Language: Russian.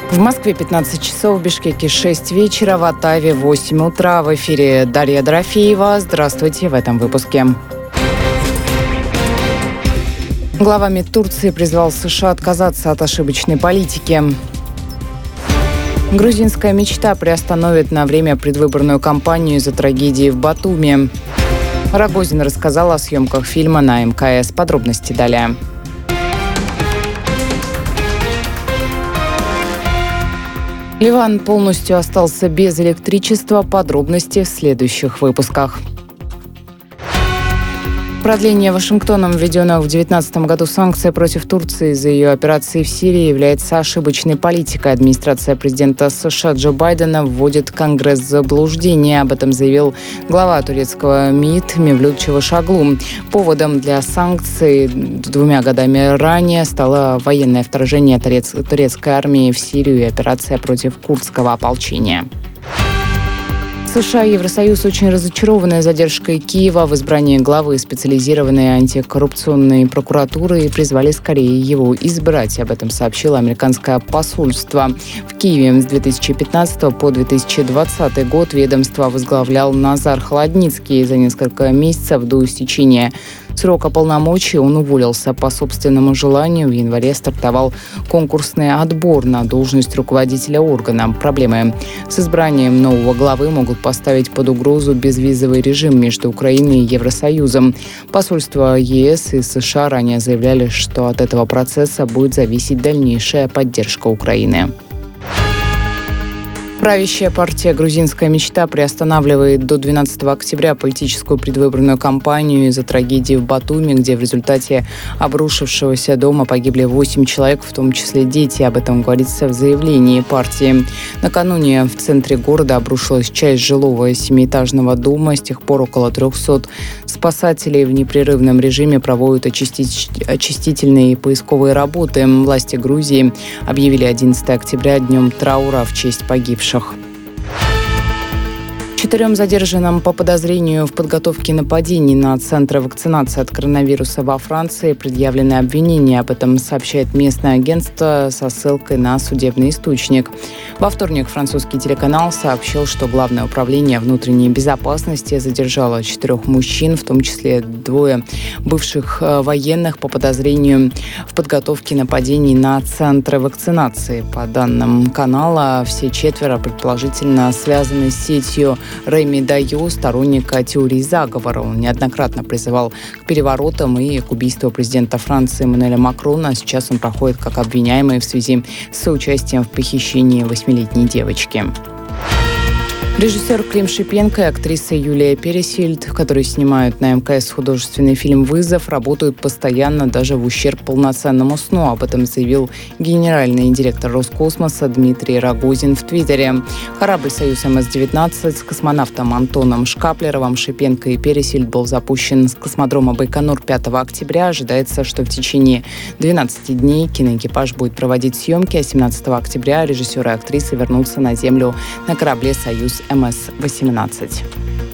В Москве 15 часов, в Бишкеке 6 вечера, в Оттаве 8 утра. В эфире Дарья Дорофеева. Здравствуйте в этом выпуске. Глава МИД Турции призвал США отказаться от ошибочной политики. Грузинская мечта приостановит на время предвыборную кампанию из-за трагедии в Батуми. Рогозин рассказал о съемках фильма на МКС. Подробности далее. Ливан полностью остался без электричества. Подробности в следующих выпусках. Продление Вашингтоном введенных в 2019 году санкций против Турции из-за ее операции в Сирии является ошибочной политикой. Администрация президента США Джо Байдена вводит Конгресс в заблуждение. Об этом заявил глава турецкого МИД Мевлют Чавушоглу. Поводом для санкций 2 годами ранее стало военное вторжение турецкой армии в Сирию и операция против курдского ополчения. США и Евросоюз очень разочарованы задержкой Киева в избрании главы специализированной антикоррупционной прокуратуры и призвали скорее его избрать. Об этом сообщило американское посольство. В Киеве с 2015 по 2020 год ведомство возглавлял Назар Холодницкий. За несколько месяцев до истечения срока полномочий он уволился по собственному желанию. В январе стартовал конкурсный отбор на должность руководителя органа. Проблемы с избранием нового главы могут поставить под угрозу безвизовый режим между Украиной и Евросоюзом. Посольства ЕС и США ранее заявляли, что от этого процесса будет зависеть дальнейшая поддержка Украины. Правящая партия «Грузинская мечта» приостанавливает до 12 октября политическую предвыборную кампанию из-за трагедии в Батуми, где в результате обрушившегося дома погибли 8 человек, в том числе дети. Об этом говорится в заявлении партии. Накануне в центре города обрушилась часть жилого 7-этажного дома. С тех пор около 300 спасателей в непрерывном режиме проводят очистительные и поисковые работы. Власти Грузии объявили 11 октября днем траура в честь погибших. 4 задержанным по подозрению в подготовке нападений на центры вакцинации от коронавируса во Франции предъявлены обвинения. Об этом сообщает местное агентство со ссылкой на судебный источник. Во вторник французский телеканал сообщил, что Главное управление внутренней безопасности задержало 4 мужчин, в том числе 2 бывших военных, по подозрению в подготовке нападений на центры вакцинации. По данным канала, все 4 предположительно связаны с сетью Реми Дайо, сторонника теории заговора. Он неоднократно призывал к переворотам и к убийству президента Франции Эммануэля Макрона. Сейчас он проходит как обвиняемый в связи с соучастием в похищении 8-летней девочки. Режиссер Клим Шипенко и актриса Юлия Пересильд, которые снимают на МКС художественный фильм «Вызов», работают постоянно, даже в ущерб полноценному сну. Об этом заявил генеральный директор Роскосмоса Дмитрий Рогозин в Твиттере. Корабль «Союз МС-19» с космонавтом Антоном Шкаплеровым, Шипенко и Пересильд был запущен с космодрома Байконур 5 октября. Ожидается, что в течение 12 дней киноэкипаж будет проводить съемки, а 17 октября режиссер и актриса вернутся на Землю на корабле «Союз МС-18».